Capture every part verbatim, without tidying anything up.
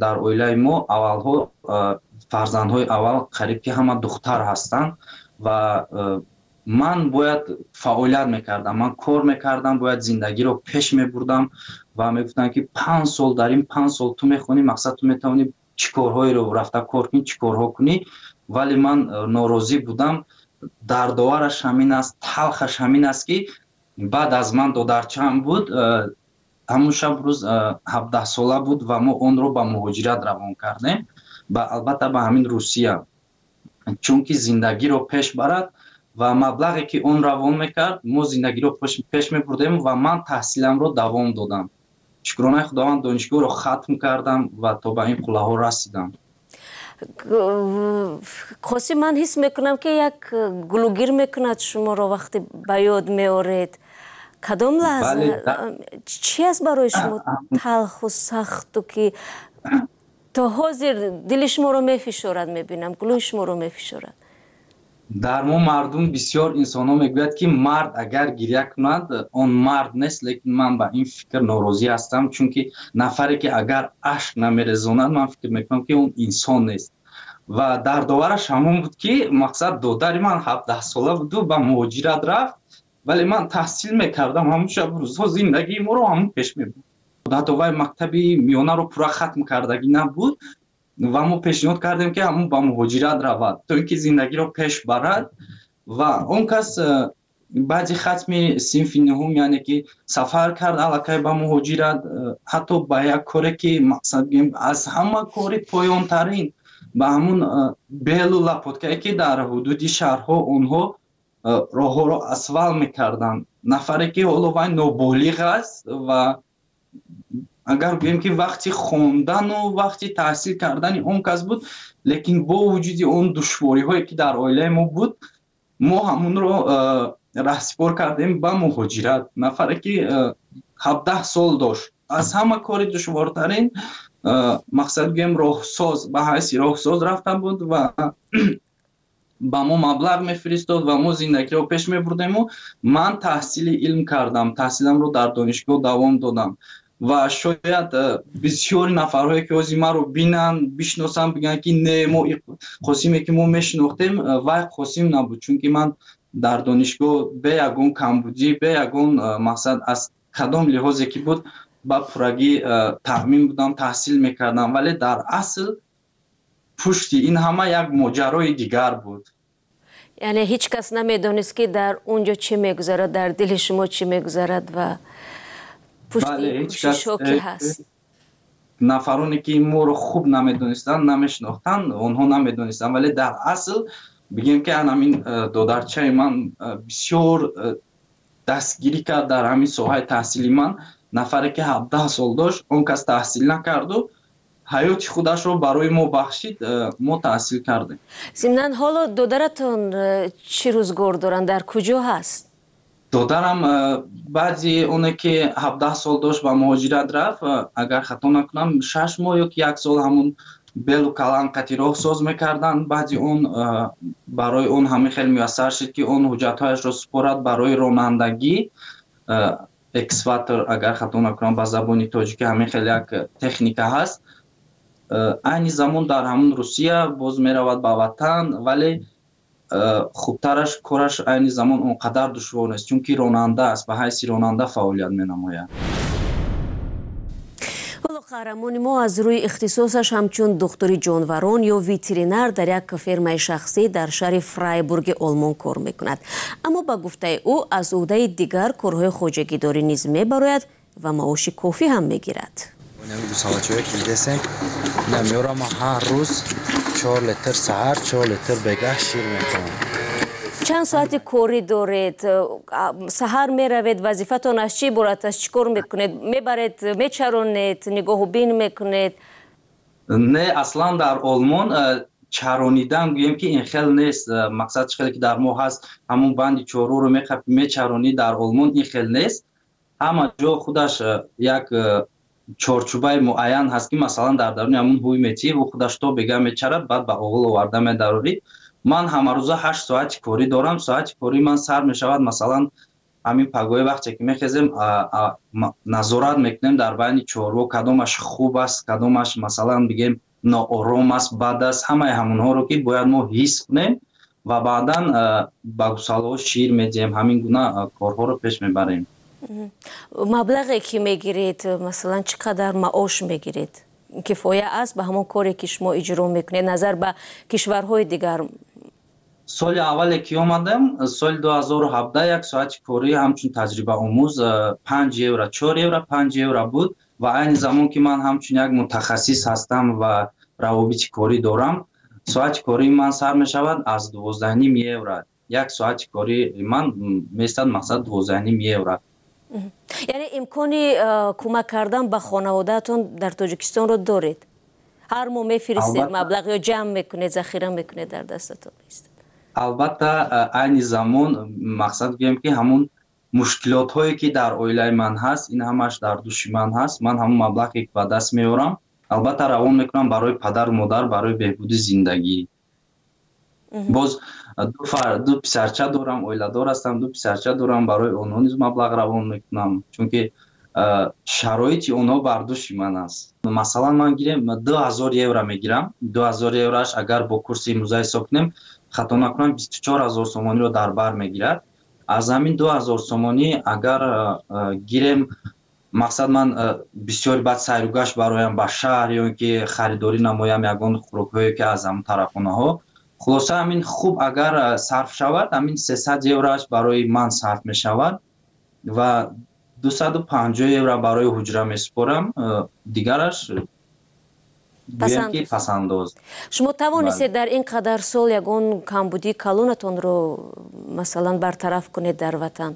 дар оилаи мо аввалҳо фарзандҳои аввал қариб ки ҳама духтар ҳастанд ва ман бояд фаъолият мекардам, ман кор мекардам, бояд зиндагиро пеш мебурдам ва мегуфтанд ки панҷ сол дар ин панҷ сол ту мехонӣ, мақсад ту метавонӣ чӣ корҳоеро рафта кор кунӣ, чӣ корҳо кунӣ. Вале ман норозӣ будам. Дардовараш ҳамин аст, талхаш ҳамин аст ки баъд аз ман додарчаам буд, ҳамун шаб рӯз ҳабдаҳ сола буд ва мо онро ба муҳоҷират равон кардем, ба албатта ба ҳамин Русия, чунки зиндагиро пеш барад ва маблағе ки он равон мекард, мо зиндагиро пеш мебурдем ва ман таҳсиламро давом додам. шукронаи худованд, донишгоҳро хатм кардам ва то ба ин қуллаҳо расидам. Қосим, ман ҳис мекунам ки як гулугир мекунад шуморо вақте ба ёд меоред. Кадом лаҳза чӣ аст барои шумо талху сахту ки то ҳозир дили шуморо мефишорад? Мебинам гулӯи шуморо мефишорад. дар мо мардум бисёр инсонҳо мегӯяд ки мард агар гирья кунад он мард нест, лекин ман ба ин фикр норозӣ ҳастам, чунки нафаре ки агар ашк намерезонад, ман фикр мекунам ки он инсон нест. ва дардовараш ҳамон буд ки мақсад додари ман ҳабдаҳ сола буду ба муҳоҷират рафт, вале ман таҳсил мекардам, ҳамун шаб рӯзҳо зиндагии моро ҳамун пеш мебурд. ҳатто вай мактаби миёнаро пурра хатм кардагӣ набуд ва мо пешниҳод кардем ки ҳамун ба муҳоҷират равад, то ин ки зиндагиро пеш барад. ва он кас баъди хатми синфи нуҳум, яъне ки сафар кард аллакай ба муҳоҷират, ҳатто ба як коре ки мақсад гӯем аз ҳама кори поёнтарин, ба ҳамун белу лапоткае ки дар ҳудуди шаҳрҳо онҳо роҳҳоро асфал мекарданд. Нафаре ки ҳоло вай ноболиғ аст ва агар гӯем ки вақти хондану вақти таҳсил кардани он кас буд, лекин бо вуҷуди он душвориҳое ки дар оилаи мо буд, мо ҳамунро раҳсипор кардем ба муҳоҷират. Нафаре ки ҳабдаҳ сол дошт, аз ҳама кори душвортарин мақсад гӯем роҳсоз, ба ҳайси роҳсоз рафта буд ва ба мо маблағ мефиристод ва мо зиндагиро пеш мебурдему. Ман таҳсили илм кардам, таҳсиламро дар донишгоҳ давом додам ва шояд бисёри нафарҳое ки ҳозир маро бинанд, бишносанд, бигӯянд ки не, мо Қосиме ки мо мешинохтем, вай Қосим набуд, чунки ман дар донишгоҳ бе ягон камбудӣ, бе ягон мақсад аз кадом лиҳозе ки буд ба пуррагӣ таъмин будам, таҳсил мекардам, вале дар асл пушти ин ҳама як моҷарои дигар буд. Яъне ҳеҷ кас намедонист ки дар онҷо чӣ мегузарад, дар дили шумо чӣ мегузарад ва пушти кӯшишҳо ки ҳаст. Нафароне ки моро хуб намедонистанд, намешинохтанд, онҳо намедонистанд, вале дар асл бигем ки ҳамин додарчаи ман бисёр дастгирӣ кард дар ҳамин соҳаи таҳсили ман. Нафаре ки ҳабдаҳ сол дошт, он кас таҳсил накарду ҳаёти худашро барои мо бахшид, мо таҳсил кардем. Зимнан ҳоло додаратон чӣ рӯзгор доранд, дар куҷо ҳаст? додарам баъди оне ки ҳабдаҳ сол дошт ба муҳоҷират рафт, агар хато накунам шаш моҳ ё ки як сол ҳамун белу каланқати роҳсоз мекарданд. Баъди он барои он ҳамин хеле муяссар шуд ки он ҳуҷҷатҳояшро супорад барои ронандагӣ, экскаватор, агар хато накунам ба забони тоҷикӣ ҳамин хеле як техника ҳаст. Айни замон дар ҳамун Русия боз меравад ба ватан, вале хубтараш кораш айни замон он қадар душвор нест, чунки ронанда аст, ба ҳайси ронанда фаъолият менамояд. ҳоло қаҳрамони мо аз рӯи ихтисосаш ҳамчун духтури ҷонварон ё ветеринар дар як фермаи шахсӣ дар шаҳри Фрайбурги Олмон кор мекунад. Аммо ба гуфтаи ӯ аз ӯҳдаи дигар корҳои хоҷагидорӣ низ мебарояд ва маоши кофӣ ҳам мегирад. Гусалачое ки видесем, намёрам ҳар рӯз чор литр саҳар, чор литр бегаҳ шир мекунам. Чанд соати корӣ доред? Саҳар меравед, вазифатон аз чӣ иборат аст? Чӣ кор мекунед? Мебаред, мечаронед, нигоҳубин мекунед? Не, аслан дар Олмон чаронидан гӯем ки ин хел нест. Мақсад чӣ хеле ки дар мо ҳаст, ҳамун банди чорӯро мечаронӣ, дар Олмон ин хел нест. Ҳама ҷо худаш як чорчӯбаи муайян ҳаст ки масалан дар даруни ҳамун ҳуй метиҳӣ, ӯ худаш то бега мечарад, баъд ба оғил оварда медарорӣ. Ман ҳамарӯза ҳашт соати корӣ дорам. Соати корӣ ман сар мешавад масалан همین پگوی وقتی که میخزیم نظارت میکنیم در بین چهارو کدومش خوب است کدومش مثلا بگیم ناآرام است بد است همه همونها رو که باید ما حس کنیم و بعدا با گوساله شیر میدیم همین گونه کارها رو پیش میبریم. مبلغی که میگیرید مثلا چقدر معاش میگیرید؟ کفایه است به همون کاری که شما اجرا میکنید نظر به کشورهای دیگر؟ سال اولی که آمدم سال دو هزار و هفده یک ساعت کاری همچون تجربه آموز پنج یورو چهار یورو پنج یورو بود و این زمان که من همچون یک متخصص هستم و روابط کاری دارم ساعت کاری من سر می شود از دوازده و نیم یورو. یک ساعت کاری من میستد مقصد دوازده و نیم یورو. یعنی امکانی کمک کردن به خانوادهتون در تاجیکستان رو دارید؟ هر ماه میفرستید مبلغ یا جمع میکنید ذخیره میکنید در دستتون است؟ البته این زمان مقصد بگم که همون مشکلات هایی که در اویله من هست این همش در دوش من هست من همون مبلغی که به دست میارم البته روان میکنم برای پدر و مادر برای بهبود زندگی. باز دو فر دو پسرچه دارم اویله دار هستم دو پسرچه دارم برای اونها نیز مبلغ روان میکنم چون که شرایط اونها بر دوش من است. مثلا من گیرم دو هزار یورو میگیرم دو هزار یوروش اگر با کورس امروزه حساب کنیم خطا نکنم بیست و چهار هزار سومانی رو در بر میگیرد. از همین دو هزار سومانی اگر گیرم مقصد من بسیار بعد سیر و گشت برایم به شهر یا اینکه خریداری نمایم یگان خوراک‌هایی که از هم طرفانه ها خلاصه همین خوب اگر صرف شود همین سیصد یوروش برای من صرف می شود و دویست و پنجاه یورو برای حجره می سپارم دیگرش پسند. پسنداز. شما توانستید در این قدر سال یگان کمبودی کلونتون رو مثلا برطرف کنید در وطن؟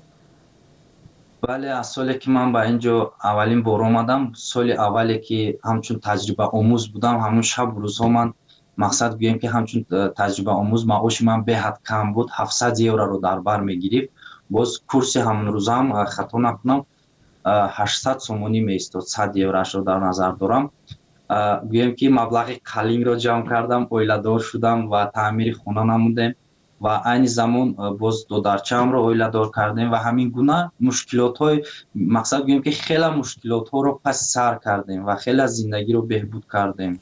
بله از سالی که من به اینجا اولین بار آمدم سال اولی که همچون تجربه آموز بودم همون شب روزها من مقصد گویم که همچون تجربه آموز معاش من به حد کم بود هفتصد یورو رو در بر میگیرید. باز کورس همون روز هم خطا نکنم هشتصد سومانی میستاد صد یوروش رو در نظر دارم. گویم که مبلغ قلینگ رو جمع کردم اویله دار شدم و تعمیر خانه نمودیم و این زمان باز دو درچه هم رو اویله دار کردیم و همین گونه مشکلات های مقصد گویم که خیلی مشکلات ها رو پس سر کردیم و خیلی زندگی رو بهبود کردیم.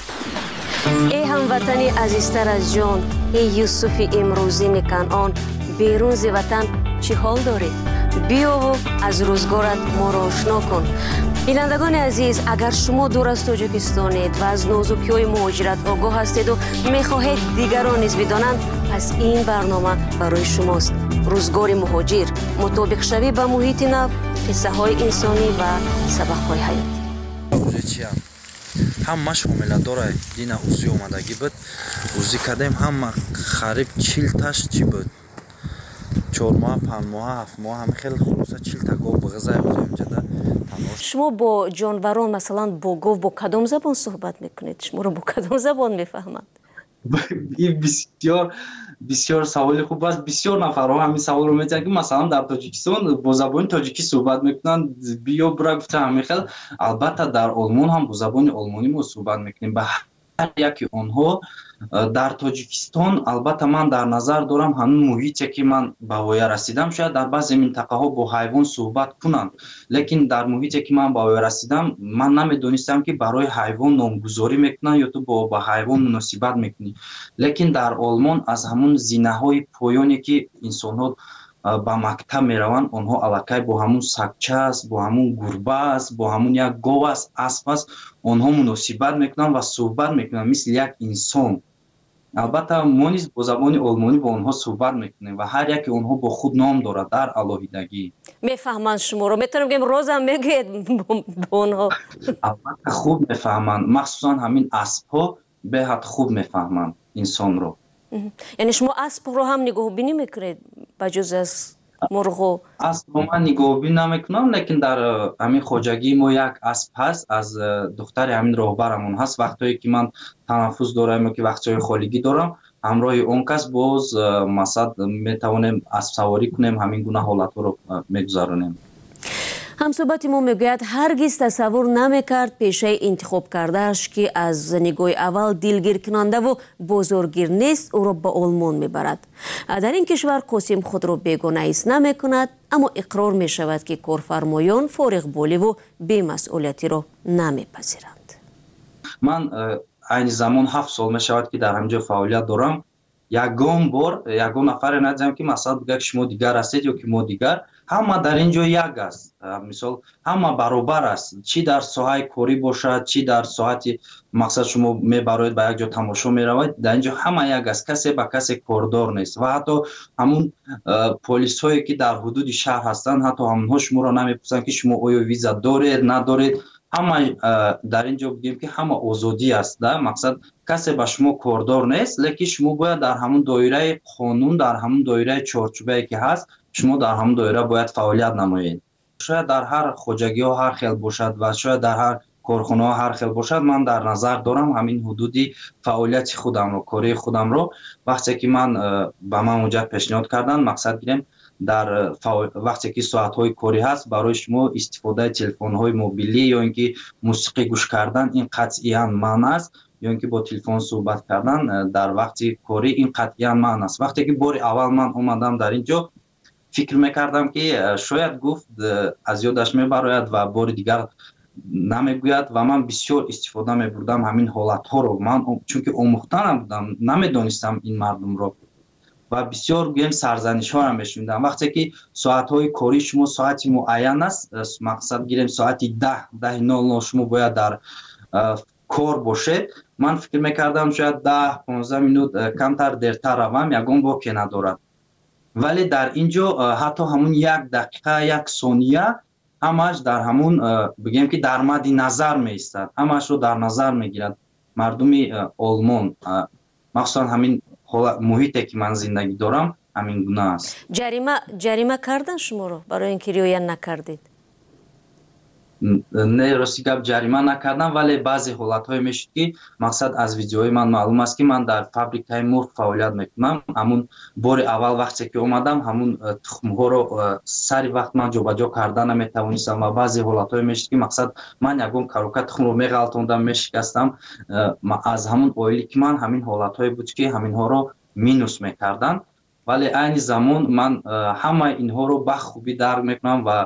ای هموطنی عزیزتر از جان ای یوسف امروزی کنعان بیرون ز وطن چه حال دارید؟ بیا و از روزگارت ما را آشنا کن. بینندگان عزیز اگر شما دور از تاجیکستانید و از نازکی‌های مهاجرت آگاه هستید و می‌خواهید دیگران نیز بدانند پس این برنامه برای شماست. روزگار مهاجر مطابق شوی به محیط نو قصه‌های انسانی و سبق‌های حیاتی. همه شامل داره دین اوزی اومدگی بود اوزی کردیم همه خریب چیل تاش چی بود چهار ماه پنج ماه هفت ماه همه خیلی خلاصه چیل تا گاو به غذای بودیم جدا. شما با جانوران مثلا با گاو با کدام زبان صحبت میکنید؟ شما رو با کدام زبان میفهمند؟ این بسیار بسیار سوال خوب است. بسیار نفرها همین سوال رو می‌پرسند که مثلا در تاجیکستان با زبان تاجیکی صحبت میکنن بیا برا گفتم همین خیلی البته در آلمان هم با زبان آلمانی ما صحبت میکنیم با هر یکی آنها در تاجیکستان. البته من در نظر دارم همون محیطی که من به ویا رسیدم شاید در بعضی منطقه ها با حیوان صحبت کنند لیکن در محیطی که من به ویا رسیدم من نمیدونستم که برای حیوان نامگذاری میکنن یا تو با با حیوان مناسبت میکنی. لیکن در آلمان از همون زینه های پایانی که انسان ها با مکتب میروند آنها الکی با همون سگچه است با همون گربه است با همون یک گاو است اسب است آنها مناسبت میکنن و صحبت میکنن مثل یک انسان. البته ما نیز با زبان آلمانی با آنها صحبت میکنیم و هر یک آنها با خود نام دارد در علاهیدگی. میفهمند شما رو؟ میتونم بگم روزم میگید با آنها؟ البته خوب میفهمند مخصوصا همین اسب ها به حد خوب میفهمند انسان رو. یعنی شما اسب رو هم نگاه بینی میکنید بجز از مرغ؟ اسب رو من نگاه بینی نمیکنم لیکن در همین خواجگی ما یک اسب هست از دختر همین راهبرمون هست. وقتی که من تنفس دارم که وقتای خالگی دارم همراه اون کس باز مثلا میتوانیم اسب سواری کنیم همین گونه حالت رو میگذارونیم. همصحبت ما میگوید هرگز تصور نمیکرد پیشه انتخاب کردهش که از نگاه اول دلگیر کننده و بزرگگیر نیست او را به آلمان میبرد. در این کشور قاسم خود را بیگانه ایست نمیکند аммо иқрор мешавад ки корфармоён фориғболиву бемасъулиятиро намепазиранд. ман айни замон ҳафт сол мешавад ки дар ҳамҷо фаъолият дорам. ягон бор ягон нафаре надидам ки масалан бигӯяд шумо дигар ҳастед ё ки мо дигар. ҳама дар ин ҷо як аст. Мисол ҳама баробар аст. Чӣ дар соҳаи корӣ бошад, чӣ дар соати мақсад шумо мебароед ба як ҷо тамошо меравед, дар ин ҷо ҳама як аст. Касе ба касе кордор нест. Ва ҳатто ҳамун полисҳое ки дар ҳудуди шаҳр ҳастанд, ҳатто ҳамонҳо шуморо намепурсанд ки шумо оё виза доред, надоред. ҳама дар ин ҷо бигем ки ҳама озодӣ аст. Да? Мақсад касе ба шумо кордор нест, лекин шумо бояд дар ҳамун доираи қонун, дар ҳамун доираи чорчӯбае ки ҳаст, шумо дар ҳамун доира бояд фаъолият намоед. Шояд дар ҳар хоҷагиҳо ҳар хел бошад ва шояд дар ҳар корхонаҳо ҳар хел бошад. Ман дар назар дорам ҳамин ҳудуди фаъолияти худамро, кории худамро. Вақте ки ман ба ман муҷаб пешниҳод карданд, мақсад гирем дар вақте ки соатҳои корӣ ҳаст, барои шумо истифодаи телефонҳои мобилӣ ё ин ки мусиқӣ гӯш кардан ин қатъиян манъ аст, ё ин ки бо телефон суҳбат кардан дар вақти корӣ ин қатъиян манъ аст. Вақте ки бори аввал ман омадам дар ин ҷо, фикр мекардам ки шояд гуфт аз ёдаш мебарояд ва бори дигар намегӯяд ва ман бисёр истифода мебурдам ҳамин ҳолатҳоро. Ман чунки омӯхта набудам, намедонистам ин мардумро ва бисёр гӯем сарзанишҳоро мешунидам. Вақте ки соатҳои кории шумо соати муайян аст, мақсад гирем соати даҳ даҳи нол нол шумо бояд дар кор бошед, ман фикр мекардам шояд даҳ понздаҳ минут камтар дертар равам, ягон боке надорад. Вале дар ин ҷо ҳатто ҳамун як дақиқа, як сония ҳамааш дар ҳамун бигем ки дар мадди назар меистад, ҳамаашро дар назар мегирад. Мардуми олмон, махсусан ҳамин муҳите ки ман зиндагӣ дорам ҳамин гуна аст. ҷарима ҷарима кардан шуморо барои ин ки риоя накардед? Не, рости гап ҷарима накардам, вале баъзе ҳолатҳое мешуд ки мақсад аз видеои ман маълум аст ки ман дар фабрикаи мурғ фаъолият мекунам. ҳамун бори аввал вақте ки омадам, ҳамун тухмҳоро сари вақт ман ҷобаҷо кардан наметавонистам ва баъзе ҳолатҳое мешуд ки мақсад ман ягон карока тухмро меғалтондам, мешикастам. Аз ҳамун оили ки ман ҳамин ҳолатҳое буд ки ҳаминҳоро минус мекарданд. Вале айни замон ман ҳамаи инҳоро ба хубӣ дарк мекунам ва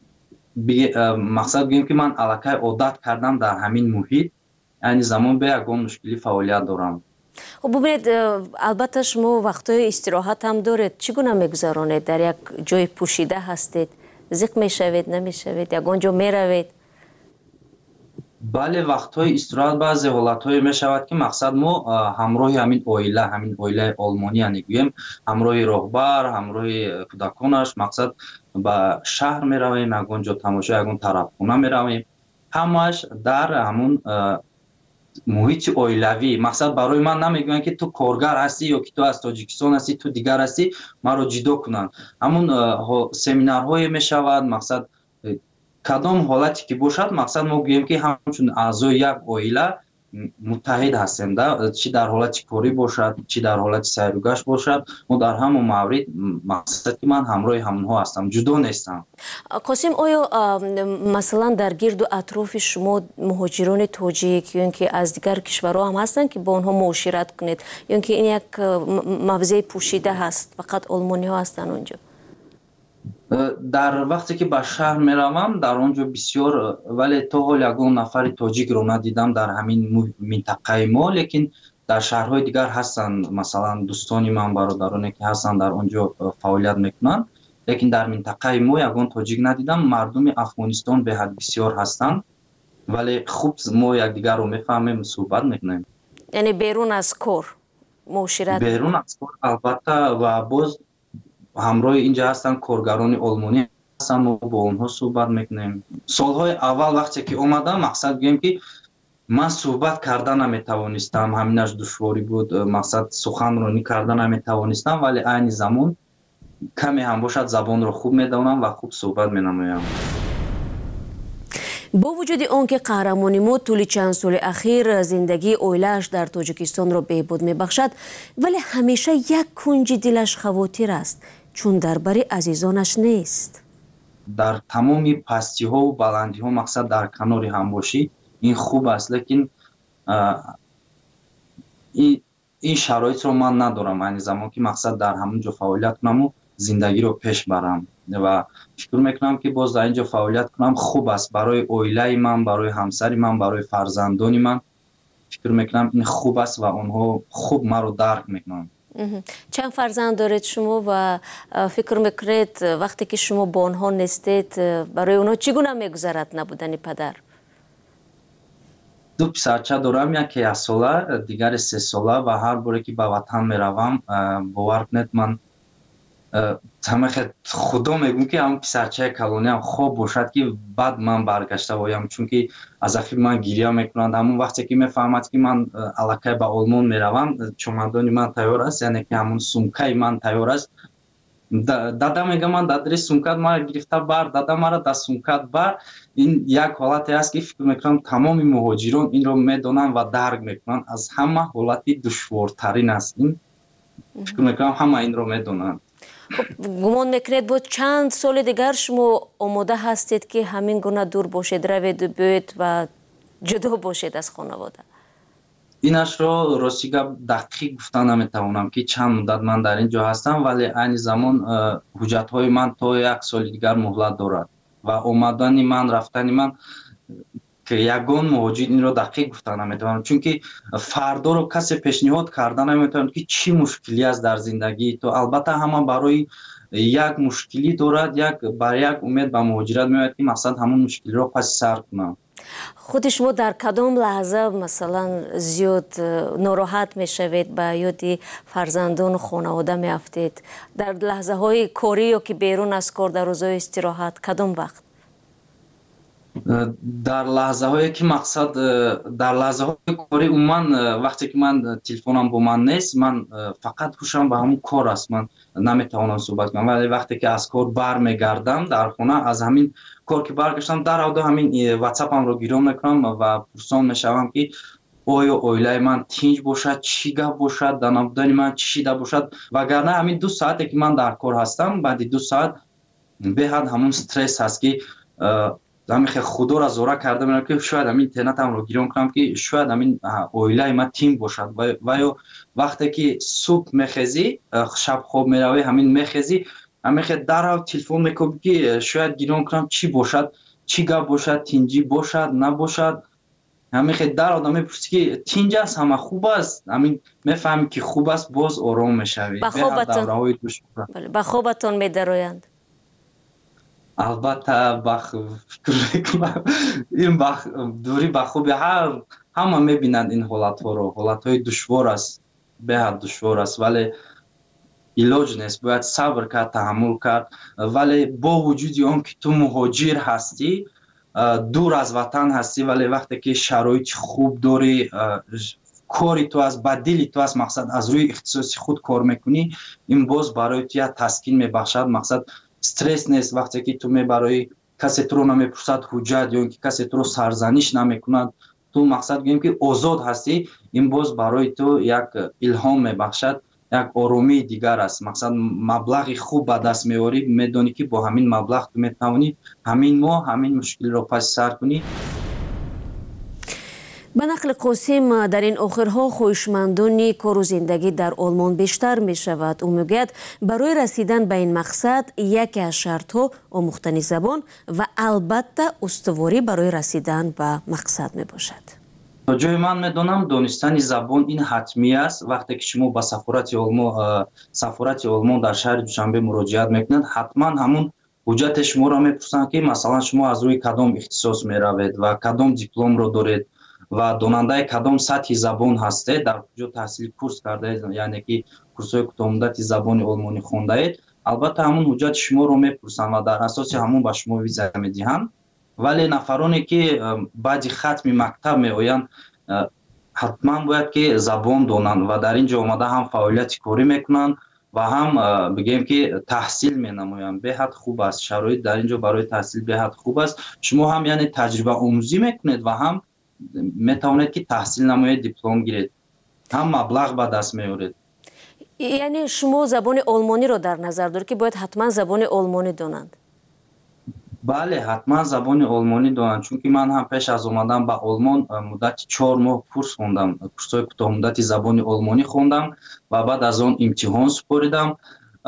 мақсад гӯем ки ман аллакай одат кардам дар ҳамин муҳит. Айни замон бе ягон мушкилӣ фаъолият дорам. Хуб бубинед, албатта шумо вақтҳои истироҳат ҳам доред. Чӣ гуна мегузаронед? Дар як ҷои пӯшида ҳастед? Зиқ мешавед, намешавед? Ягон ҷо меравед? бале, вақтҳои истироҳат баъзе ҳолатҳое мешавад ки мақсад мо ҳамроҳи ҳамин оила, ҳамин оилаи олмонӣ яъне гӯем ҳамроҳи роҳбар, ҳамроҳи кӯдаконаш мақсад ба шаҳр меравем, ягон ҷо тамошо, ягон тарабхона меравем. ҳамааш дар ҳамун муҳити оилавӣ. Мақсад барои ман намегӯянд ки ту коргар ҳастӣ ё ки ту аз Тоҷикистон ҳастӣ, ту дигар ҳастӣ, маро ҷудо кунанд. ҳамун семинарҳое мешавад, мақсад кадом ҳолате ки бошад, мақсад мо гӯем ки ҳамчун аъзои як оила муттаҳид ҳастем. Чӣ дар ҳолати корӣ бошад, чӣ дар ҳолати сайру гашт бошад, мо дар ҳамон маврид мақсад ки ман ҳамроҳи ҳамонҳо ҳастам, ҷудо нестам. Қосим, оё масалан дар гирду атрофи шумо муҳоҷирони тоҷик ё ин ки аз дигар кишварҳо ҳам ҳастанд ки бо онҳо муошират кунед, ё ин ки ин як мавзеъи пӯшида ҳаст, фақат олмониҳо ҳастанд он ҷо? дар вақте ки ба шаҳр меравам, дар он ҷо бисёр, вале то ҳол ягон нафари тоҷикро надидам дар ҳамин минтақаи мо, лекин дар шаҳрҳои дигар ҳастанд. Масалан дӯстони ман, бародароне ки ҳастанд дар он ҷо фаъолият мекунанд, лекин дар минтақаи мо ягон тоҷик надидам. Мардуми Афғонистон беҳад бисёр ҳастанд, вале хуб мо якдигарро мефаҳмем, суҳбат мекунем. Яъне берун аз кор муошират? Берун аз кор албатта, ва боз ҳамроҳи инҷа ҳастанд коргарони олмонӣ ҳастанд, мо бо онҳо суҳбат мекунем. Солҳои аввал вақте ки омадам, мақсад гӯем ки ман суҳбат карда наметавонистам, ҳаминаш душворӣ буд. Мақсад суханронӣ карда наметавонистам, вале айни замон каме ҳам бошад забонро хуб медонам ва хуб суҳбат менамоям. бо вуҷуди он ки қаҳрамони мо тӯли чанд соли ахир зиндагии оилааш дар Тоҷикистонро беҳбуд мебахшад, вале ҳамеша як кунҷи дилаш хавотир аст, чун дар бари азизонаш нест. Дар тамоми пастиҳову баландиҳо, мақсад дар канори ҳамбошӣ, ин хуб аст, лекин ин шароитро ман надорам айни замон ки мақсад дар ҳамон ҷо фаъолият кунаму зиндагиро пеш барам. و فکر میکنم که باز در اینجا فعالیت کنم خوب است برای اویله من، برای همسر من، برای فرزندان من. فکر میکنم این خوب است و اونها خوب ما رو درک میکنن. چند فرزند دارید شما و فکر میکنید وقتی که شما با آنها نیستید برای اونها چگونه میگذرد نبودن پدر؟ دو پسرچه دارم، یکی یک ساله دیگر سه ساله و هر باره که به وطن میروم باور کنید من همه خدا میگم که همون پسرچه کلونی هم خوب باشد که بعد من برگشته بایم، چون که از اخیر من گریه میکنند. همون وقتی که میفهمد که من الکی به آلمان میروم چمدانی من تیار است، یعنی که همون سومکای من تیار است. دادا میگه من دادری سومکات ما گرفته بر، دادا مرا در سومکات بر. این یک حالتی است که فکر میکنم تمام مهاجران این رو میدونن و درک میکنن. از همه حالتی دشوارترین است این، فکر میکنم همه این رو میدونن. خب گمان میکنید بود چند سال دیگر شما آماده هستید که همین گونه دور باشید، روید و بیایید و جدا باشید از خانواده؟ اینش رو راستی دقیق گفتن نمیتوانم که چند مدت من در اینجا هستم، ولی این زمان حجت های من تا یک سال دیگر مهلت دارد و آمدن من رفتن من که یگان مهاجر این رو دقیق گفتن نمیتوانم، چون که فردا رو کسی پیشنهاد کردن نمیتوانم که چی مشکلی است در زندگی تو. البته همه برای یک مشکلی دارد، یک برای یک امید به مهاجرت میاد که مقصد همون مشکلی رو پس سر کنم. خود شما در کدام لحظه مثلا زیاد ناراحت میشوید، به یاد فرزندان و خانواده میافتید؟ در لحظه های کاری یا که بیرون از کار، در روزهای استراحت، کدام وقت؟ در لحظه هایی که مقصد در لحظه های کاری عموما وقتی که من تلفنم با من نیست، من فقط هوشم به همون کار است، من نمیتوانم صحبت کنم. ولی وقتی که از کار برمیگردم در خانه، از همین کار که برگشتم در اود همین واتساپم رو گیرم میکنم و پرسان میشوم که آیا اویله من تینج باشد، چی گپ باشد، در نبودن من چی شده باشد. وگرنه همین دو ساعتی که من در کار هستم، بعد دو ساعت به حد همون استرس هست که همین خدا را زوره کرده میرم که شاید همین اینترنتم رو گیرم کنم که شاید همین اویله ما تیم باشد. و یا وقتی که صبح میخیزی، شب خواب میروی، همین میخیزی همین خیلی در تلفن میکنم که شاید گیرم کنم چی باشد، چی گپ باشد، تینجی باشد نباشد. همین خیلی در آدم میپرسی که تینج است همه خوب است، همین میفهمی که خوب است، باز آرام میشوی. به خوابتون به خوابتون میدرویند؟ البته بخ فکر میکنم این بخ دوری به خوبی هر همه میبینند این حالت ها رو، حالت های دشوار است، به حد دشوار است، ولی علاج نیست، باید صبر کرد، تحمل کرد. ولی با وجود اون که تو مهاجر هستی، دور از وطن هستی، ولی وقتی که شرایط خوب داری، کاری تو از بدیلی تو از مقصد از روی اختصاصی خود کار میکنی، این باز برای تو تسکین میبخشد. مقصد استرس نیست وقتی که تو می برای کسی تو رو نمیپرسد حجت یا اینکه کسی تو رو سرزنش نمیکند، تو مقصد گویم که آزاد هستی، این باز برای تو یک الهام میبخشد، یک آرامی دیگر است. مقصد مبلغ خوب به دست میاری، میدونی که با همین مبلغ تو میتوانی همین ماه همین مشکل رو پس سر کنی. به نقل قاسم در این آخرها خویشمندانی کار و زندگی در آلمان بیشتر می شود. او میگوید برای رسیدن به این مقصد یکی از شرطها آموختن زبان و البته استواری برای رسیدن به مقصد می باشد. تا جای من میدونم دانستن زبان این حتمی است. وقتی که شما با سفارت آلمان سفارت آلمان در شهر دوشنبه مراجعت میکنید، حتما همون حجت شما را میپرسند که مثلا شما از روی کدام اختصاص میروید و کدام دیپلم رو دارید و داننده کدام سطح زبان هستید، در کجا تحصیل کورس کرده اید، یعنی که کورس‌های کوتاه زبان آلمانی خونده اید. البته همون حجت شما رو میپرسند و در اساس همون به شما ویزا میدهند. ولی نفرانی که بعد ختم مکتب میآیند حتما باید که زبان دانند و در اینجا آمده هم فعالیت کاری میکنند و هم بگیم که تحصیل مینمایند. به حد خوب است، شرایط در اینجا برای تحصیل به حد خوب است. شما هم یعنی تجربه آموزی میکنید و هم میتوانید که تحصیل نمایید، دیپلم گیرید، هم مبلغ به دست میارید. یعنی شما زبان آلمانی رو در نظر دارید که باید حتما زبان آلمانی دانند؟ بله حتما زبان آلمانی دانند، چون که من هم پیش از اومدن به آلمان مدت چهار ماه کورس خوندم، کورس‌های کوتاه مدت زبان آلمانی خوندم و بعد از آن امتحان سپاریدم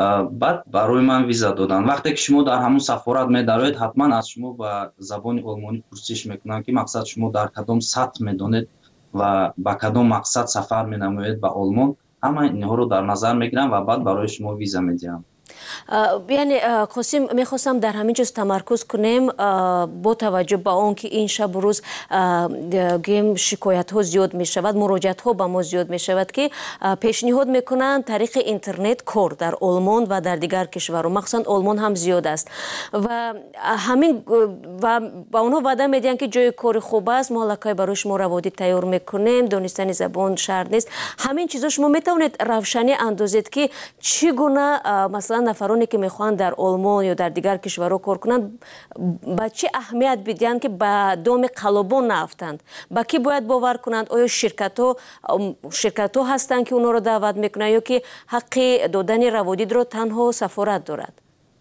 баъд барои ман виза доданд. вақте ки шумо дар ҳамун сафорат медароед, ҳатман аз шумо ба забони олмонӣ пурсиш мекунанд ки мақсад шумо дар кадом сатҳ медонед ва ба кадом мақсад сафар менамоед ба олмон. ҳама инҳоро дар назар мегирам ва баъд барои шумо виза медиҳам. яъне қосим, мехостам дар ҳамин ҷоз тамаркуз кунем бо таваҷҷӯҳ ба он ки ин шабу рӯз гӯем шикоятҳо зиёд мешавад, муроҷиатҳо ба мо зиёд мешавад ки пешниҳод мекунанд тариқи интернет кор дар олмон ва дар дигар кишварҳо, махсусан олмон ҳам зиёд аст ва ҳамин ва ба онҳо ваъда медиҳанд ки ҷои кори хуб аст, мо аллакай барои шумо раводӣ тайёр мекунем, донистани забон шарт нест. ҳамин чизҳо шумо метавонед равшанӣ андозед ки чӣ гуна масалан нафароне ки мехоҳанд дар олмон ё дар дигар кишварҳо кор кунанд ба чӣ аҳамият бидиҳанд ки ба доми қалобон наафтанд, ба кӣ бояд бовар кунанд? оё ширкатҳо ширкатҳо ҳастанд ки онҳоро даъват мекунанд ё ки ҳаққи додани раводидро танҳо сафорат дорад?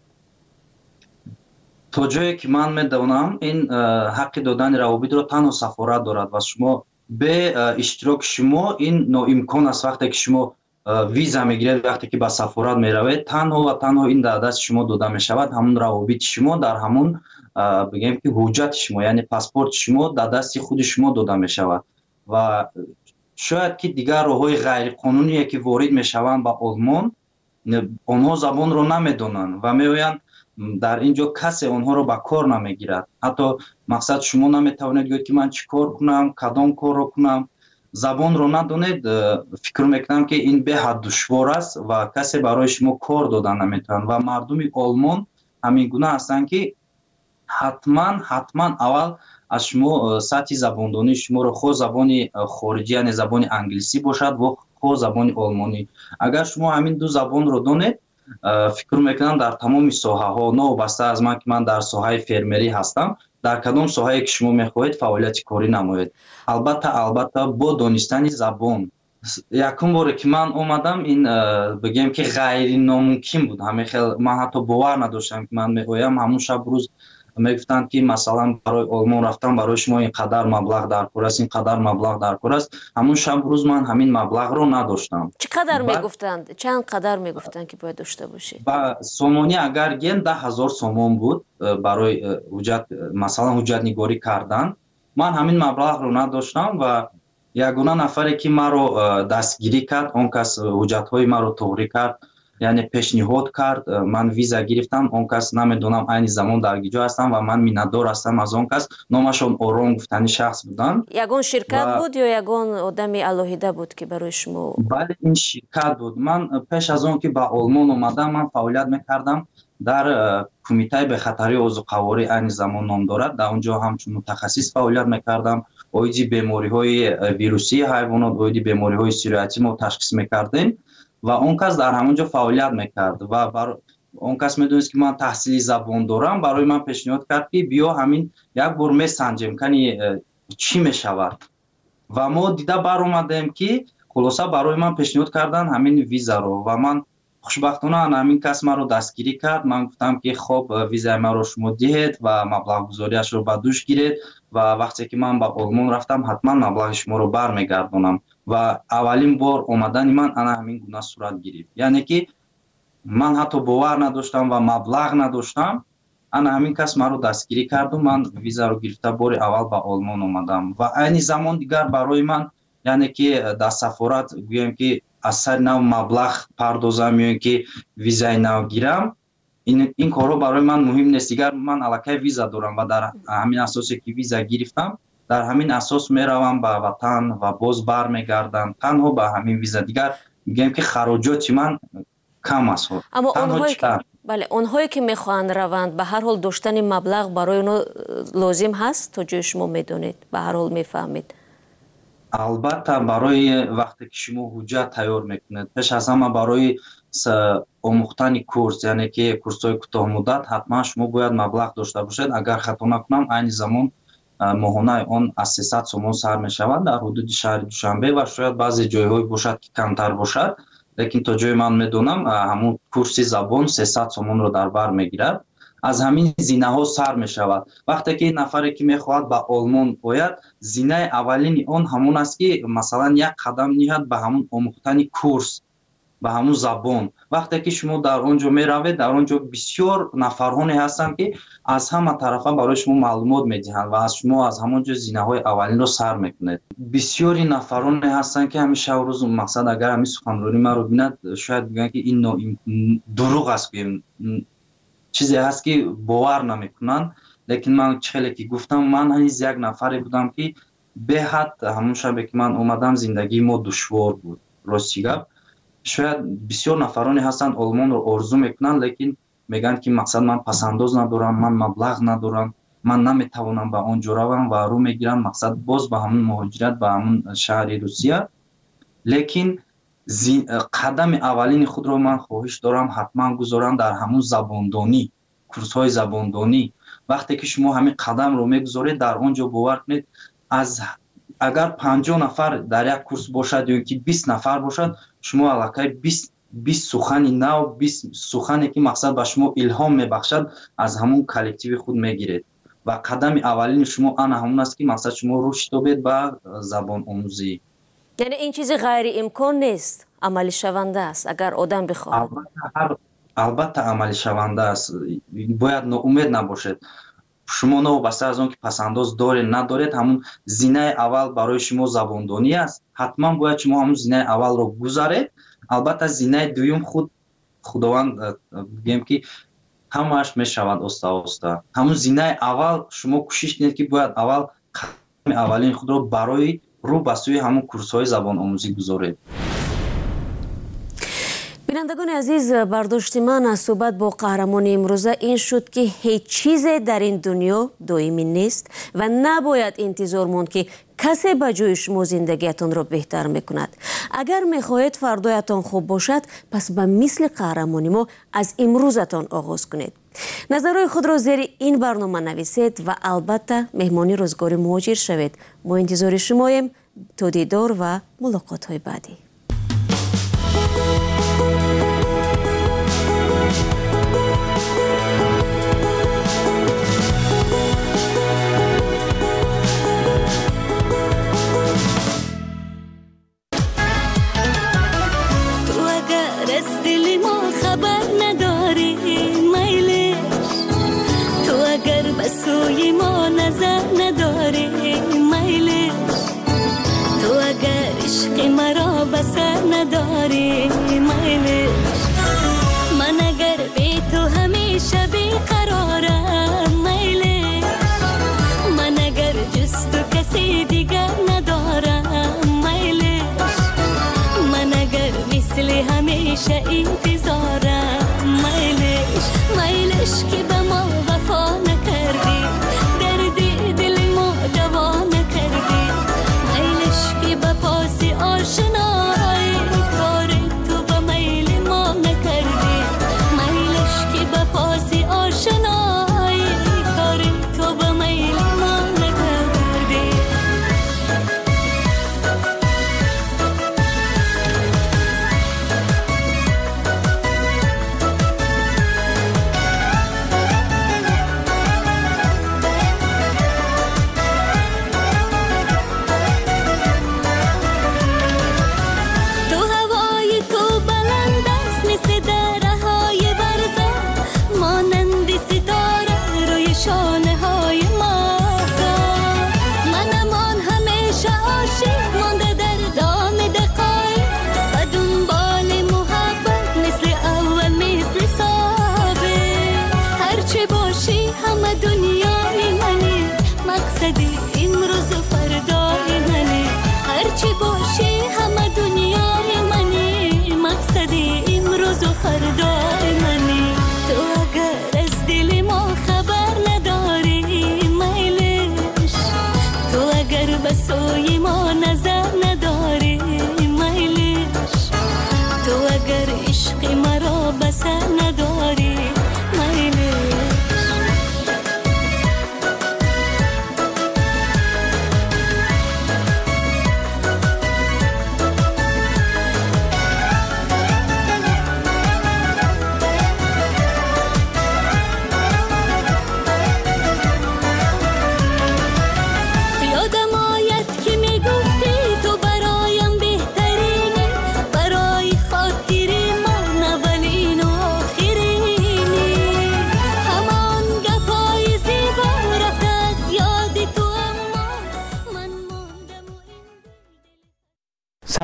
то ҷое ки ман медонам, ин ҳаққи додани раводидро танҳо сафорат дорад ва шумо бе иштироки шумо ин ноимкон аст. вақте ки шумо виза мегиред, вақте ки ба сафорат меравед, танҳо ва танҳо ин дар дасти шумо дода мешавад. ҳамун равобити шумо дар ҳамун бигем ки ҳуҷҷати шумо, яъне паспорти шумо дар дасти худи шумо дода мешавад ва шояд ки дигар роҳҳои ғайриқонуние ки ворид мешаванд ба олмон, онҳо забонро намедонанд ва меоянд дар ин ҷо касе онҳоро ба кор намегирад. ҳатто мақсад шумо наметавонед гӯед ки ман чӣ кор кунам, кадом корро кунам. забонро надонед, фикр мекунам ки ин беҳад душвор аст ва касе барои шумо кор дода наметавонад ва мардуми олмон ҳамин гуна ҳастанд ки ҳатман ҳатман аввал аз шумо сатҳи забондонии шуморо хо забони хориҷӣ, яъне забони англисӣ бошад ва хо забони олмонӣ, агар шумо ҳамин ду забонро донед, фикр мекунам дар тамоми соҳаҳо, новобаста аз ман ки ман дар соҳаи фермерӣ ҳастам, дар кадом соҳае ки шумо мехоҳед фаъолияти корӣ намоед, албатта албатта бо донистани забон. якум боре ки ман омадам, ин бигем ки ғайриномумкин буд. ҳамехел ман ҳатто бовар надоштам ки ман меоям. ҳамун шаб рӯз мегуфтанд ки масалан барои олмон рафтан барои шумо ин қадар маблағ дар кор аст, ин қадар маблағ дар кор аст. ҳамун шаб рӯз ман ҳамин маблағро надоштам. чӣ қадар мегуфтанд? чанд қадар мегуфтанд ки бояд дошта бошед? ба сомонӣ агар ген даҳ ҳазор сомон буд барои ҳуҷҷат, масалан ҳуҷҷатнигорӣ кардан. ман ҳамин маблағро надоштам ва ягона нафаре ки маро дастгирӣ кард, он кас ҳуҷҷатҳои маро тоғрӣ кард, яъне пешниҳод кард, ман виза гирифтам. Он кас намедонам айни замон дар гиҷо ҳастам ва ман миннатдор ҳастам аз он кас. номашон Ором гуфтани шахс буданд. ягон ширкат буд ё ягон одами алоҳида буд ки барои шумо? бале, ин ширкат буд. ман пеш аз он ки ба олмон омадам, ман фаъолият мекардам дар кумитаи бехатарии озуқаворӣ, айни замон ном дорад. дар он ҷо ҳамчун мутахассис фаъолият мекардам. оиди бемориҳои вирусии ҳайвонот, оиди бемориҳои сироятӣ мо ташхис мекардем ва он кас дар ҳамон ҷо фаъолият мекард ва он кас медонист ки ман таҳсили забон дорам. барои ман пешниҳод кард ки биё ҳамин як бор месанҷем кани чӣ мешавад ва мо дида баромадем ки хулоса барои ман пешниҳод кардан ҳамин визаро ва ман хушбахтона ҳамин кас маро дастгирӣ кард. ман гуфтам ки хоб визаи маро шумо диҳед ва маблағгузориашро ба дӯш гиред ва вақте ки ман ба олмон рафтам ҳатман маблағи шуморо бармегардонам ва аввалин бор омадани ман ана ҳамин гуна сурат гирифт. яъне ки ман ҳатто бовар надоштам ва маблағ надоштам. ана ҳамин кас маро дастгирӣ карду ман визаро гирифта бори аввал ба олмон омадам ва айни замон дигар барои ман, яъне ки дар сафорат гӯем ки аз сари нав маблағ пардозам ё ин ки визаи нав гирам, ин корҳо барои ман муҳим нест. дигар ман аллакай виза дорам ва дар ҳамин асосе ки виза гирифтам, дар ҳамин асос меравам ба ватан ва боз бармегардам танҳо ба ҳамин виза. дигар мегӯем ки хароҷоти ман кам аст. аммо онҳое ки бале онҳое ки мехоҳанд раванд, ба ҳар ҳол доштани маблағ барои онҳо лозим ҳаст, то ҷои шумо медонед, ба ҳар ҳол мефаҳмед. албатта барои вақте ки шумо ҳуҷҷат тайёр мекунед, пеш аз ҳама барои омӯхтани курс, яъне ки курсҳои кӯтоҳмуддат, ҳатман шумо бояд маблағ дошта бошед. агар хато накунам, айни замон моҳонаи он аз сесад сомон сар мешавад дар ҳудуди шаҳри Душанбе ва шояд баъзе ҷойҳое бошад ки камтар бошад, лекин то ҷои ман медонам ҳамун курси забон сесад сомонро дар бар мегирад. аз ҳамин зинаҳо сар мешавад. вақте ки нафаре ки мехоҳад ба олмон ояд, зинаи аввалини он ҳамон аст ки масалан як қадам ниҳад ба ҳамун омӯхтани курс. ба ҳамун забон. вақте ки шумо дар он ҷо меравед, дар он ҷо бисёр нафарҳоне ҳастанд ки аз ҳама тарафа барои шумо маълумот медиҳанд ва аз шумо аз ҳамон ҷо зинаҳои аввалинро сар мекунед. бисёри нафароне ҳастанд ки ҳамин шабу рӯз мақсад агар ҳамин суханронӣ маро бинад, шояд бигӯянд ки ин дурӯғ аст, гӯем чизе ҳаст ки бовар намекунанд. лекин ман хеле ки гуфтам, ман ҳаниз як нафаре будам ки беҳад ҳамон шабе ки ман омадам зиндагии мо душвор буд. рости гап, шояд бисёр нафароне ҳастанд олмонро орзу мекунанд, лекин мегӯянд ки мақсад ман пасандоз надорам, ман маблағ надорам, ман наметавонам ба он ҷо равам ва рӯ мегиранд мақсад боз ба ҳамун муҳоҷират ба ҳамун шаҳри Русия. лекин қадами аввалини худро ман хоҳиш дорам ҳатман гузорам дар ҳамун забондонӣ, курсҳои забондонӣ. вақте ки шумо ҳамин қадамро мегузоред, дар он ҷо бовар кунед, аз агар панҷоҳ нафар дар як курс бошад ё ки бист нафар бошад, шумо аллакай бист сухани нав, бист сухане ки мақсад ба шумо илҳом мебахшад, аз ҳамун коллективи худ мегиред ва қадами аввалини шумо ана ҳамун аст ки мақсад шумо рушд ёбед ба забономӯзӣ. яъне ин чизи ғайриимкон нест, амалӣ шаванда аст агар одам бихоҳад. албатта амалӣ шаванда аст, бояд ноумед набошед. шумо новобаста аз он ки пасандоз доред надоред, ҳамун зинаи аввал барои шумо забондонӣ аст. ҳатман бояд шумо ҳамун зинаи аввалро гузаред. албатта зинаи дуюм худ худованд бигӯем ки ҳамааш мешавад оста оста. ҳамун зинаи аввал шумо кӯшиш кунед ки бояд аввал қадами аввалини худро барои рӯ ба сӯи ҳамун курсҳои забономӯзӣ гузоред. бинандагони азиз, бардошти ман аз суҳбат бо қаҳрамони имрӯза ин шуд ки ҳеҷ чизе дар ин дунё доимӣ нест ва набояд интизор монд ки касе ба ҷои шумо зиндагиятонро беҳтар мекунад. агар мехоҳед фардоятон хуб бошад, пас ба мисли қаҳрамони мо аз имрӯзатон оғоз кунед. назарҳои худро зери ин барнома нависед ва албатта меҳмони рӯзгори муҳоҷир шавед. мо интизори шумоем. то дидор ва мулоқотҳои баъдӣ. سوی ما نظر نداری میلش، تو اگر عشق مرا بسر نداری میلش، من اگر بی تو همیشه بیقرارم میلش، من اگر جز تو کسی دیگر ندارم میلش، من اگر مثل همیشه این